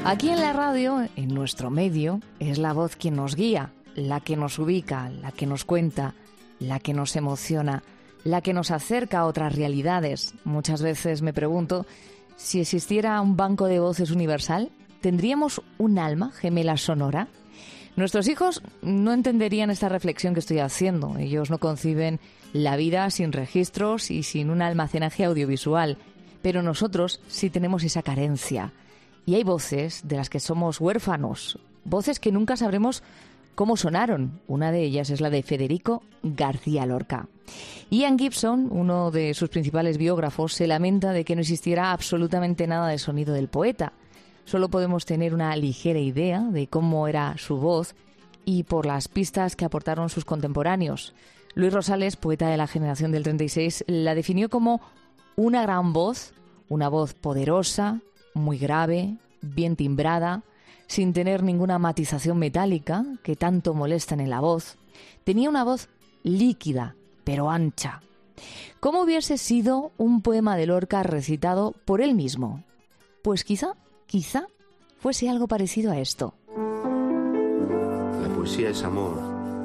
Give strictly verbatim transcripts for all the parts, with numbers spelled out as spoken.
Aquí en la radio, en nuestro medio, es la voz quien nos guía, la que nos ubica, la que nos cuenta, la que nos emociona, la que nos acerca a otras realidades. Muchas veces me pregunto, si existiera un banco de voces universal, ¿tendríamos un alma gemela sonora? Nuestros hijos no entenderían esta reflexión que estoy haciendo. Ellos no conciben la vida sin registros y sin un almacenaje audiovisual. Pero nosotros sí tenemos esa carencia. Y hay voces de las que somos huérfanos, voces que nunca sabremos cómo sonaron. Una de ellas es la de Federico García Lorca. Ian Gibson, uno de sus principales biógrafos, se lamenta de que no existiera absolutamente nada de sonido del poeta. Solo podemos tener una ligera idea de cómo era su voz y por las pistas que aportaron sus contemporáneos. Luis Rosales, poeta de la generación del treinta y seis, la definió como una gran voz, una voz poderosa, muy grave, bien timbrada, sin tener ninguna matización metálica que tanto molestan en la voz. Tenía una voz líquida, pero ancha. ¿Cómo hubiese sido un poema de Lorca recitado por él mismo? Pues quizá, quizá fuese algo parecido a esto. La poesía es amor.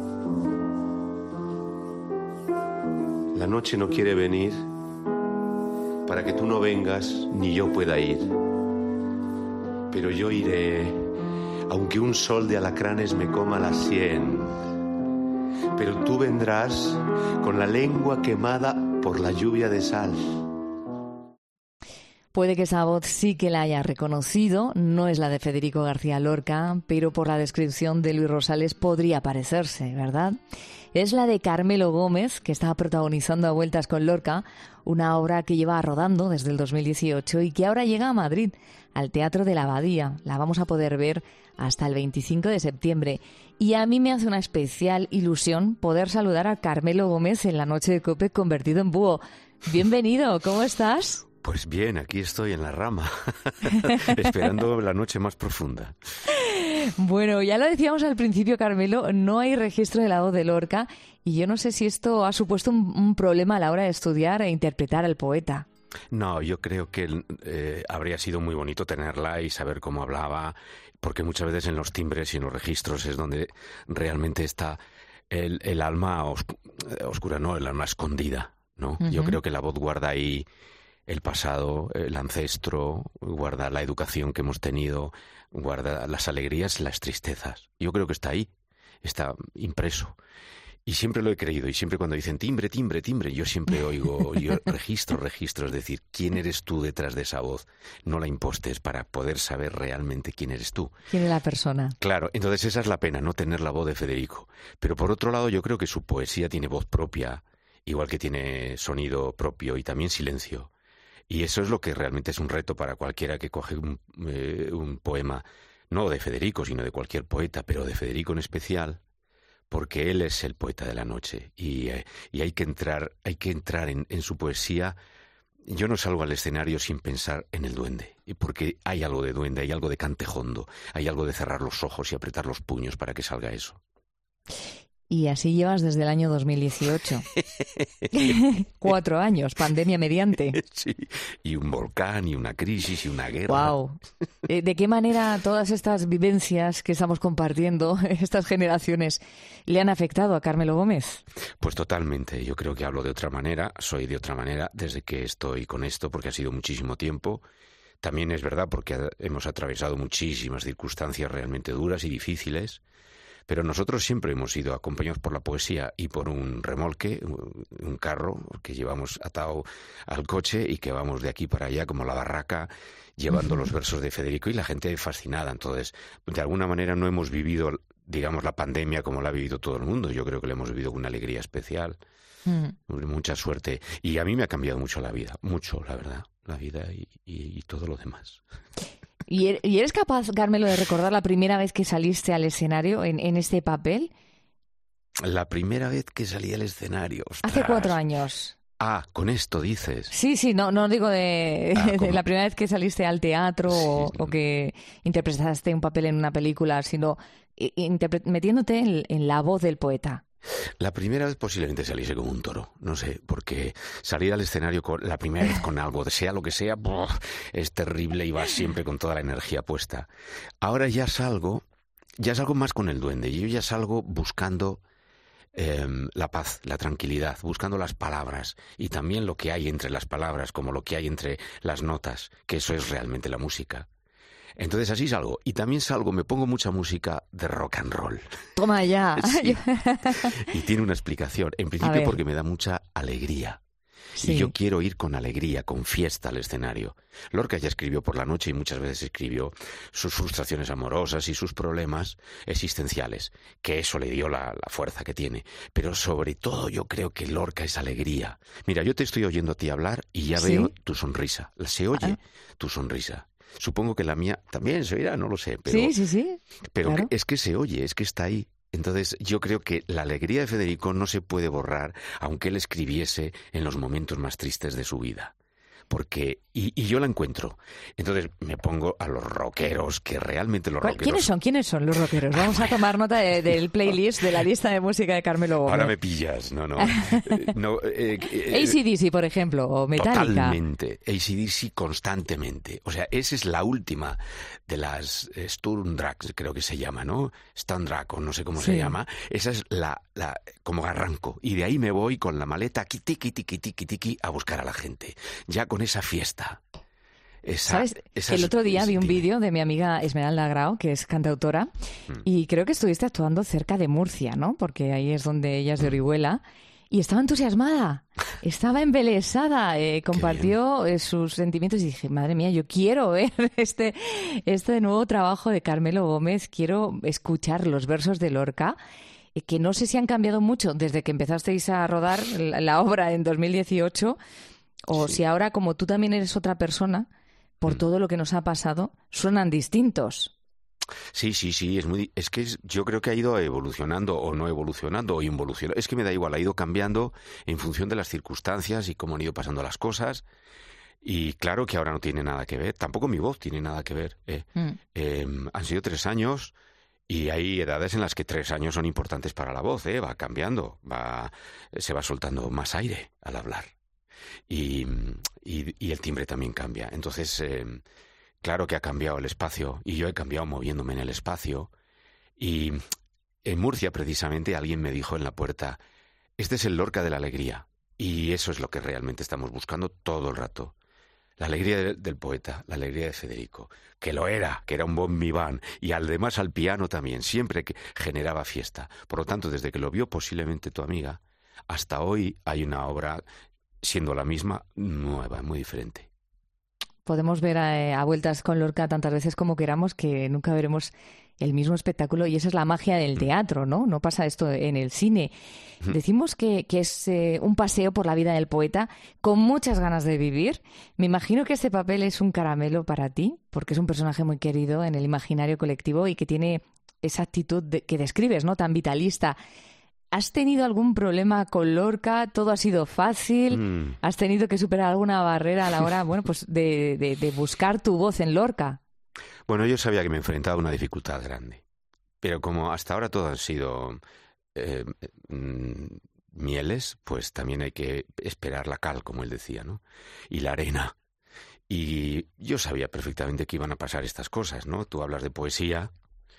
La noche no quiere venir para que tú no vengas ni yo pueda ir. Pero yo iré, aunque un sol de alacranes me coma la sien. Pero tú vendrás con la lengua quemada por la lluvia de sal. Puede que esa voz sí que la haya reconocido, no es la de Federico García Lorca, pero por la descripción de Luis Rosales podría parecerse, ¿verdad? Es la de Carmelo Gómez, que está protagonizando A Vueltas con Lorca, una obra que lleva rodando desde el dos mil dieciocho y que ahora llega a Madrid, al Teatro de la Abadía. La vamos a poder ver hasta el veinticinco de septiembre. Y a mí me hace una especial ilusión poder saludar a Carmelo Gómez en la noche de COPE convertido en búho. Bienvenido, ¿cómo estás? Pues bien, aquí estoy en la rama, esperando la noche más profunda. Bueno, ya lo decíamos al principio, Carmelo, no hay registro de la voz de Lorca y yo no sé si esto ha supuesto un, un problema a la hora de estudiar e interpretar al poeta. No, yo creo que eh, habría sido muy bonito tenerla y saber cómo hablaba, porque muchas veces en los timbres y en los registros es donde realmente está el, el alma oscu- oscura, no, el alma escondida, ¿no? Uh-huh. Yo creo que la voz guarda ahí el pasado, el ancestro, guarda la educación que hemos tenido, guarda las alegrías, las tristezas. Yo creo que está ahí, está impreso. Y siempre lo he creído, y siempre cuando dicen timbre, timbre, timbre, yo siempre oigo, yo registro, registro, es decir, ¿quién eres tú detrás de esa voz? No la impostes para poder saber realmente quién eres tú. ¿Quién es la persona? Claro, entonces esa es la pena, no tener la voz de Federico. Pero por otro lado yo creo que su poesía tiene voz propia, igual que tiene sonido propio y también silencio. Y eso es lo que realmente es un reto para cualquiera que coge un, eh, un poema, no de Federico, sino de cualquier poeta, pero de Federico en especial, porque él es el poeta de la noche y, eh, y hay que entrar, hay que entrar en, en su poesía. Yo no salgo al escenario sin pensar en el duende, porque hay algo de duende, hay algo de cantejondo, hay algo de cerrar los ojos y apretar los puños para que salga eso. Y así llevas desde el año dos mil dieciocho. Cuatro años, pandemia mediante. Sí, y un volcán, y una crisis, y una guerra. Wow. ¿De qué manera todas estas vivencias que estamos compartiendo, estas generaciones, le han afectado a Carmelo Gómez? Pues totalmente. Yo creo que hablo de otra manera, soy de otra manera desde que estoy con esto, porque ha sido muchísimo tiempo. También es verdad porque hemos atravesado muchísimas circunstancias realmente duras y difíciles. Pero nosotros siempre hemos sido acompañados por la poesía y por un remolque, un carro que llevamos atado al coche y que vamos de aquí para allá como la barraca, llevando los versos de Federico y la gente fascinada. Entonces, de alguna manera no hemos vivido, digamos, la pandemia como la ha vivido todo el mundo. Yo creo que la hemos vivido con una alegría especial, mm. mucha suerte. Y a mí me ha cambiado mucho la vida, mucho, la verdad, la vida y, y, y todo lo demás. ¿Y eres capaz, Carmelo, de recordar la primera vez que saliste al escenario en, en este papel? La primera vez que salí al escenario. ¡Ostras! Hace cuatro años. Ah, con esto dices. Sí, sí, no, no digo de, ah, de la primera vez que saliste al teatro sí. o, o que interpretaste un papel en una película, sino interpre- metiéndote en, en la voz del poeta. La primera vez posiblemente saliese como un toro, no sé, porque salir al escenario con, la primera vez con algo, sea lo que sea, ¡buah!, es terrible y vas siempre con toda la energía puesta. Ahora ya salgo, ya salgo más con el duende, yo ya salgo buscando eh, la paz, la tranquilidad, buscando las palabras y también lo que hay entre las palabras, como lo que hay entre las notas, que eso es realmente la música. Entonces así salgo. Y también salgo, me pongo mucha música de rock and roll. Toma ya. Sí. Y tiene una explicación. En principio porque me da mucha alegría. Sí. Y yo quiero ir con alegría, con fiesta al escenario. Lorca ya escribió por la noche y muchas veces escribió sus frustraciones amorosas y sus problemas existenciales, que eso le dio la, la fuerza que tiene. Pero sobre todo yo creo que Lorca es alegría. Mira, yo te estoy oyendo a ti hablar y ya ¿Sí? veo tu sonrisa. Se oye ah. tu sonrisa. Supongo que la mía también se oirá, no lo sé. Pero, sí, sí, sí. Pero claro. es que se oye, es que está ahí. Entonces yo creo que la alegría de Federico no se puede borrar, aunque él escribiese en los momentos más tristes de su vida. Porque, y, y yo la encuentro. Entonces me pongo a los rockeros, que realmente los rockeros... ¿Quiénes son? ¿Quiénes son los rockeros? Vamos a tomar nota de, del playlist, de la lista de música de Carmelo Gómez. Ahora me pillas, no, no. no eh, eh, A C D C, por ejemplo, o Metallica. Totalmente, A C D C constantemente. O sea, esa es la última de las eh, Sturmdrags, creo que se llama, ¿no? Sturmdrag, o no sé cómo sí. se llama. Esa es la, la, como arranco. Y de ahí me voy con la maleta, tiki, tiki, tiki, tiki, a buscar a la gente. Ya con esa fiesta. Esa, ¿Sabes? Que el otro día vi un vídeo de mi amiga Esmeralda Grau, que es cantautora, mm. y creo que estuviste actuando cerca de Murcia, ¿no? Porque ahí es donde ella es de Orihuela, y estaba entusiasmada, estaba embelesada, eh, compartió eh, sus sentimientos y dije, madre mía, yo quiero ver este, este nuevo trabajo de Carmelo Gómez, quiero escuchar los versos de Lorca, eh, que no sé si han cambiado mucho desde que empezasteis a rodar la, la obra en dos mil dieciocho, o sí. si ahora, como tú también eres otra persona, por mm. todo lo que nos ha pasado, suenan distintos. Sí, sí, sí, es muy, es que es, yo creo que ha ido evolucionando o no evolucionando o involucionando. Es que me da igual, ha ido cambiando en función de las circunstancias y cómo han ido pasando las cosas. Y claro que ahora no tiene nada que ver, tampoco mi voz tiene nada que ver. Eh. Mm. Eh, han sido tres años y hay edades en las que tres años son importantes para la voz, eh. va cambiando, va, se va soltando más aire al hablar. Y, y, y el timbre también cambia. Entonces, eh, claro que ha cambiado el espacio y yo he cambiado moviéndome en el espacio. Y en Murcia, precisamente, alguien me dijo en la puerta, este es el Lorca de la alegría. Y eso es lo que realmente estamos buscando todo el rato. La alegría del, del poeta, la alegría de Federico, que lo era, que era un bon vivant, y además al piano también, siempre que generaba fiesta. Por lo tanto, desde que lo vio posiblemente tu amiga, hasta hoy hay una obra, siendo la misma, nueva, muy diferente. Podemos ver a, a vueltas con Lorca tantas veces como queramos, que nunca veremos el mismo espectáculo, y esa es la magia del teatro, ¿no? No pasa esto en el cine. Decimos que, que es eh, un paseo por la vida del poeta con muchas ganas de vivir. Me imagino que este papel es un caramelo para ti, porque es un personaje muy querido en el imaginario colectivo y que tiene esa actitud de, que describes, ¿no? Tan vitalista. ¿Has tenido algún problema con Lorca? ¿Todo ha sido fácil? Mm. ¿Has tenido que superar alguna barrera a la hora, bueno, pues de, de, de buscar tu voz en Lorca? Bueno, yo sabía que me enfrentaba a una dificultad grande, pero como hasta ahora todo han sido eh, mm, mieles, pues también hay que esperar la cal, como él decía, ¿no? Y la arena. Y yo sabía perfectamente que iban a pasar estas cosas, ¿no? Tú hablas de poesía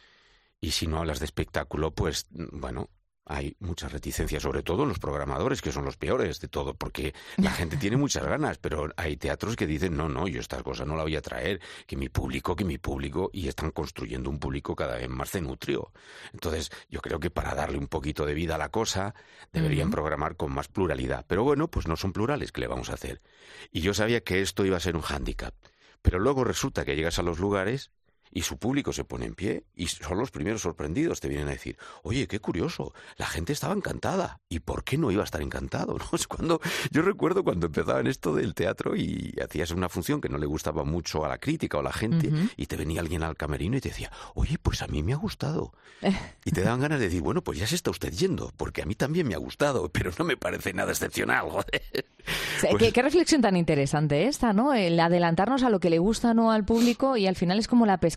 y si no hablas de espectáculo, pues, bueno, hay mucha reticencia, sobre todo en los programadores, que son los peores de todo, porque la gente tiene muchas ganas, pero hay teatros que dicen, no, no, yo esta cosa no la voy a traer, que mi público, que mi público, y están construyendo un público cada vez más cenutrio. Entonces, yo creo que para darle un poquito de vida a la cosa, deberían uh-huh. programar con más pluralidad. Pero bueno, pues no son plurales, ¿qué le vamos a hacer? Y yo sabía que esto iba a ser un hándicap. Pero luego resulta que llegas a los lugares y su público se pone en pie y son los primeros sorprendidos, te vienen a decir, oye, qué curioso, la gente estaba encantada, ¿y por qué no iba a estar encantado? ¿No? Es cuando, yo recuerdo cuando empezaba en esto del teatro y hacías una función que no le gustaba mucho a la crítica o a la gente, uh-huh. y te venía alguien al camerino y te decía, oye, pues a mí me ha gustado. Y te daban ganas de decir, bueno, pues ya se está usted yendo, porque a mí también me ha gustado, pero no me parece nada excepcional, joder. Pues... ¿Qué, qué reflexión tan interesante esta, ¿no? El adelantarnos a lo que le gusta o no al público y al final es como la pesca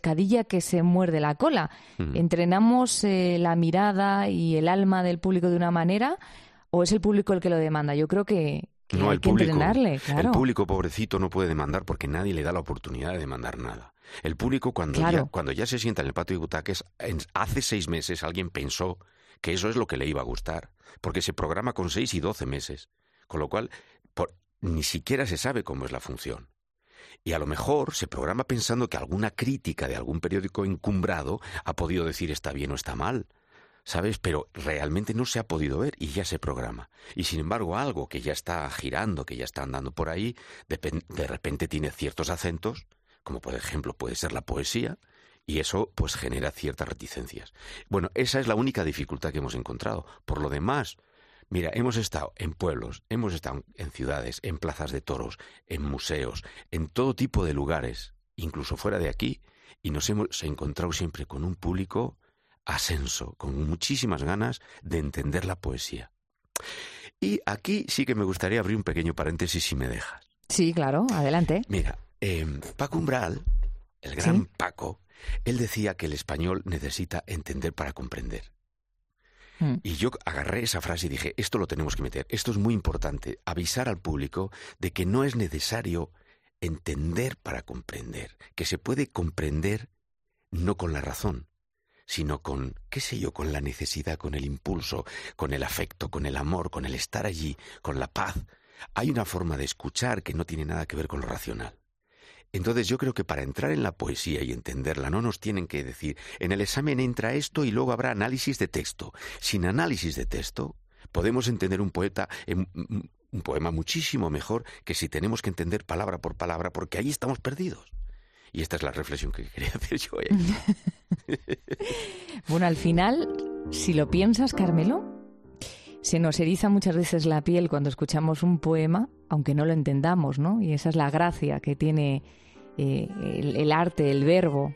pescadilla que se muerde la cola. Mm. ¿Entrenamos eh, la mirada y el alma del público de una manera o es el público el que lo demanda? Yo creo que, que no, hay el que público, entrenarle, claro. El público, pobrecito, no puede demandar porque nadie le da la oportunidad de demandar nada. El público, cuando, claro. ya, cuando ya se sienta en el patio de butacas, en, hace seis meses alguien pensó que eso es lo que le iba a gustar, porque se programa con seis y doce meses, con lo cual por, ni siquiera se sabe cómo es la función. Y a lo mejor se programa pensando que alguna crítica de algún periódico encumbrado ha podido decir está bien o está mal, ¿sabes? Pero realmente no se ha podido ver y ya se programa. Y sin embargo algo que ya está girando, que ya está andando por ahí, de, de repente tiene ciertos acentos, como por ejemplo puede ser la poesía, y eso pues genera ciertas reticencias. Bueno, esa es la única dificultad que hemos encontrado. Por lo demás, mira, hemos estado en pueblos, hemos estado en ciudades, en plazas de toros, en museos, en todo tipo de lugares, incluso fuera de aquí, y nos hemos encontrado siempre con un público asenso, con muchísimas ganas de entender la poesía. Y aquí sí que me gustaría abrir un pequeño paréntesis, si me dejas. Sí, claro, adelante. Mira, eh, Paco Umbral, el gran ¿Sí? Paco, él decía que el español necesita entender para comprender. Mm. Y yo agarré esa frase y dije, esto lo tenemos que meter, esto es muy importante, avisar al público de que no es necesario entender para comprender, que se puede comprender no con la razón, sino con, qué sé yo, con la necesidad, con el impulso, con el afecto, con el amor, con el estar allí, con la paz. Hay una forma de escuchar que no tiene nada que ver con lo racional. Entonces yo creo que para entrar en la poesía y entenderla no nos tienen que decir, en el examen entra esto y luego habrá análisis de texto. Sin análisis de texto podemos entender un poeta, un poema muchísimo mejor que si tenemos que entender palabra por palabra, porque ahí estamos perdidos. Y esta es la reflexión que quería hacer yo hoy. Bueno, al final, si lo piensas, Carmelo, se nos eriza muchas veces la piel cuando escuchamos un poema, aunque no lo entendamos, ¿no? Y esa es la gracia que tiene eh, el, el arte, el verbo.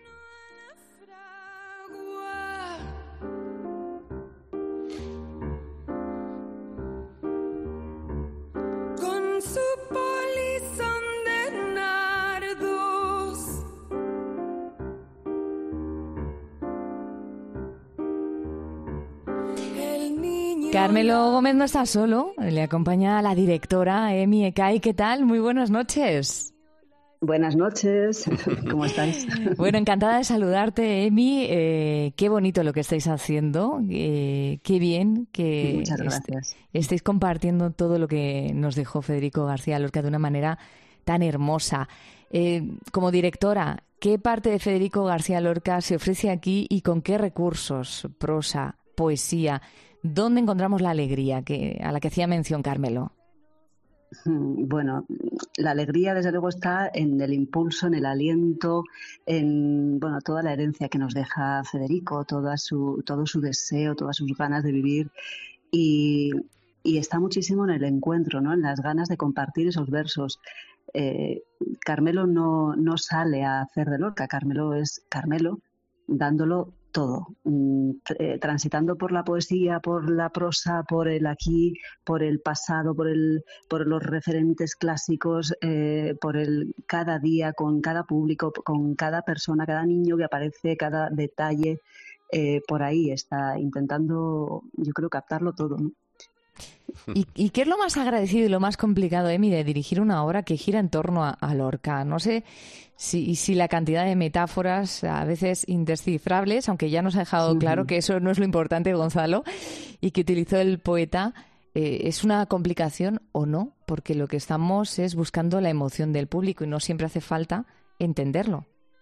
Carmelo Gómez no está solo, le acompaña la directora Emi Ekay. ¿Qué tal? Muy buenas noches. Buenas noches, ¿cómo estáis? Bueno, encantada de saludarte, Emi. Eh, qué bonito lo que estáis haciendo, eh, qué bien que Muchas gracias. Est- estéis compartiendo todo lo que nos dejó Federico García Lorca de una manera tan hermosa. Eh, como directora, ¿qué parte de Federico García Lorca se ofrece aquí y con qué recursos? Prosa, poesía. ¿Dónde encontramos la alegría que, a la que hacía mención Carmelo? Bueno, la alegría desde luego está en el impulso, en el aliento, en bueno toda la herencia que nos deja Federico, toda su, todo su deseo, todas sus ganas de vivir y, y está muchísimo en el encuentro, ¿no? En las ganas de compartir esos versos. Eh, Carmelo no, no sale a hacer de Lorca, Carmelo es Carmelo dándolo todo, eh, transitando por la poesía, por la prosa, por el aquí, por el pasado, por el, por los referentes clásicos, eh, por el cada día, con cada público, con cada persona, cada niño que aparece, cada detalle, eh, por ahí está intentando, yo creo, captarlo todo, ¿no? ¿Y, ¿Y qué es lo más agradecido y lo más complicado, Emi, de dirigir una obra que gira en torno a, a Lorca? No sé si, si la cantidad de metáforas, a veces indescifrables, aunque ya nos ha dejado sí. claro que eso no es lo importante, Gonzalo, y que utilizó el poeta, eh, ¿es una complicación o no? Porque lo que estamos es buscando la emoción del público y no siempre hace falta entenderlo.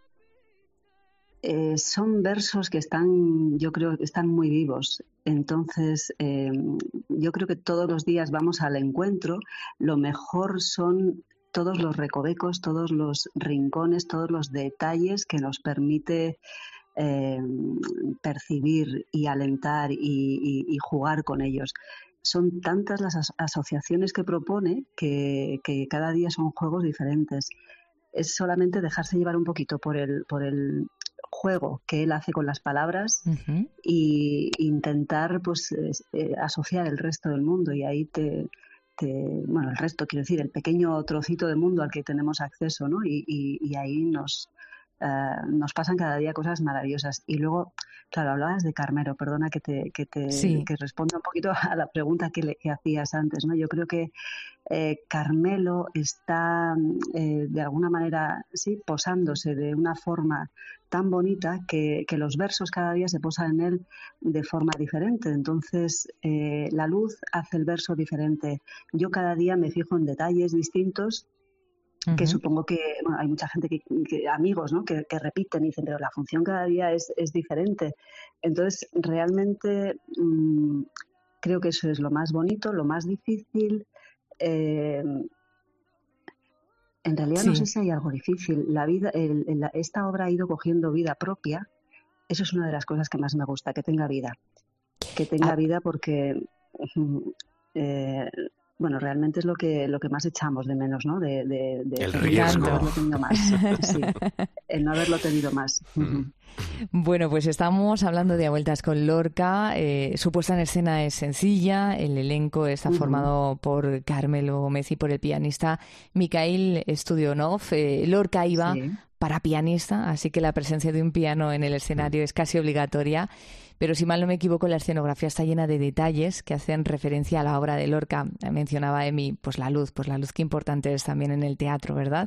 Eh, son versos que están, yo creo que están muy vivos. Entonces, eh, yo creo que todos los días vamos al encuentro. Lo mejor son todos los recovecos, todos los rincones, todos los detalles que nos permite eh, percibir y alentar y, y, y jugar con ellos. Son tantas las as- asociaciones que propone que, que cada día son juegos diferentes. Es solamente dejarse llevar un poquito por el, por el juego que él hace con las palabras uh-huh. y intentar pues eh, asociar el resto del mundo y ahí te, te bueno el resto quiero decir el pequeño trocito de mundo al que tenemos acceso, ¿no? y, y, y ahí nos Uh, nos pasan cada día cosas maravillosas. Y luego, claro, hablabas de Carmelo, perdona que te, que te sí. que responda un poquito a la pregunta que, le, que hacías antes, ¿no? Yo creo que eh, Carmelo está eh, de alguna manera, sí, posándose de una forma tan bonita que, que los versos cada día se posan en él de forma diferente. Entonces, eh, la luz hace el verso diferente. Yo cada día me fijo en detalles distintos que uh-huh. supongo que bueno, hay mucha gente, que, que amigos, ¿no? que, que repiten y dicen, pero la función cada día es, es diferente. Entonces, realmente mmm, creo que eso es lo más bonito, lo más difícil. Eh, en realidad sí. no sé si hay algo difícil. La vida, el, el, esta obra ha ido cogiendo vida propia. Eso es una de las cosas que más me gusta, que tenga vida. Que tenga ah. vida porque... Eh, bueno, realmente es lo que lo que más echamos de menos, ¿no? De, de, de el riesgo. No haberlo tenido más. Sí, el no haberlo tenido más. Mm. Bueno, pues estamos hablando de A Vueltas con Lorca. Eh, su puesta en escena es sencilla. El elenco está uh-huh. formado por Carmelo Gómez y por el pianista Mikhail Studionov. Eh, Lorca iba sí. para pianista, así que la presencia de un piano en el escenario es casi obligatoria. Pero si mal no me equivoco, la escenografía está llena de detalles que hacen referencia a la obra de Lorca. Mencionaba Emi, pues la luz, pues la luz que importante es también en el teatro, ¿verdad?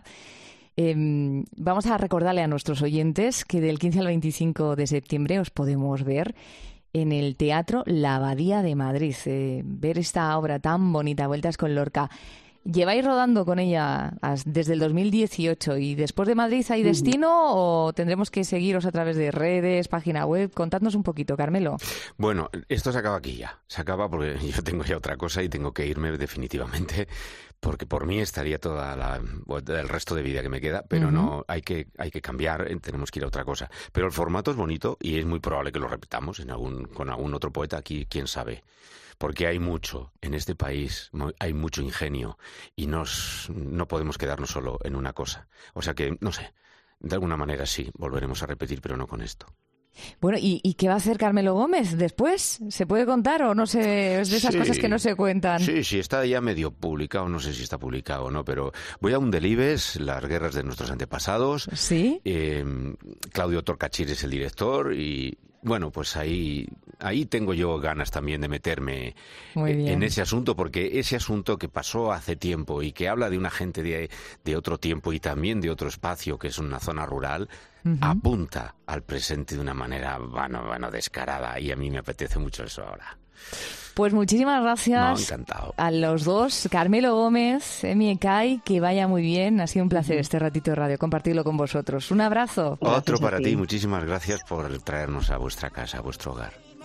Eh, vamos a recordarle a nuestros oyentes que del quince al veinticinco de septiembre os podemos ver en el Teatro La Abadía de Madrid. Eh, ver esta obra tan bonita, Vueltas con Lorca. ¿Lleváis rodando con ella desde el dos mil dieciocho y después de Madrid hay destino uh-huh. o tendremos que seguiros a través de redes, página web? Contadnos un poquito, Carmelo. Bueno, esto se acaba aquí ya. Se acaba porque yo tengo ya otra cosa y tengo que irme definitivamente, porque por mí estaría toda la el resto de vida que me queda, pero uh-huh. no, hay que hay que cambiar, tenemos que ir a otra cosa. Pero el formato es bonito y es muy probable que lo repitamos en algún con algún otro poeta aquí, quién sabe. Porque hay mucho en este país, hay mucho ingenio y nos, no podemos quedarnos solo en una cosa. O sea que, no sé, de alguna manera sí, volveremos a repetir, pero no con esto. Bueno, ¿y, y qué va a hacer Carmelo Gómez después? ¿Se puede contar o no sé? Es de esas sí, cosas que no se cuentan. Sí, sí, está ya medio publicado, no sé si está publicado o no, pero voy a un Delibes, las guerras de nuestros antepasados. ¿Sí? Eh, Claudio Torcachir es el director y... Bueno, pues ahí ahí tengo yo ganas también de meterme en ese asunto, porque ese asunto que pasó hace tiempo y que habla de una gente de, de otro tiempo y también de otro espacio, que es una zona rural, uh-huh. apunta al presente de una manera, bueno, bueno, descarada, y a mí me apetece mucho eso ahora. Pues muchísimas gracias no, a los dos, Carmelo Gómez, Emi Ekay, que vaya muy bien. Ha sido un placer este ratito de radio compartirlo con vosotros. Un abrazo. Otro para ti, muchísimas gracias por traernos a vuestra casa, a vuestro hogar.